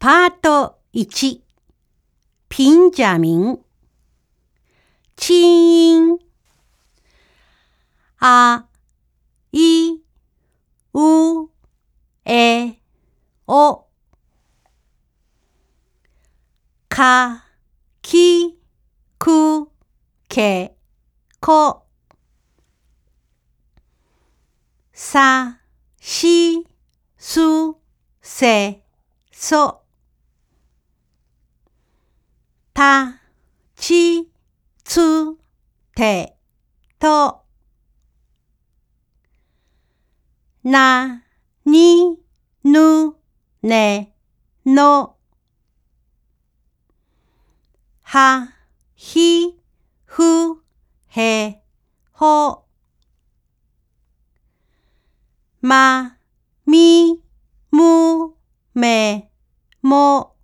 パート1、平假名。清音。あ、い、う、え、お。か、き、く、け、こ。さ、し、す、せ、そ。た、ち、つ、て、と。な、に、ぬ、ね、の。は、ひ、ふ、へ、ほ。ま、み、む、め、も。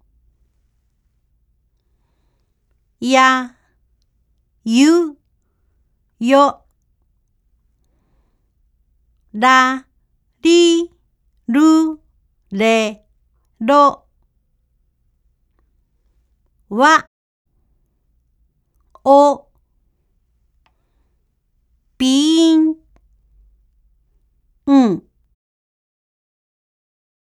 や、ゆ、よ。ら、り、る、れ、ろ。わ、お。鼻音。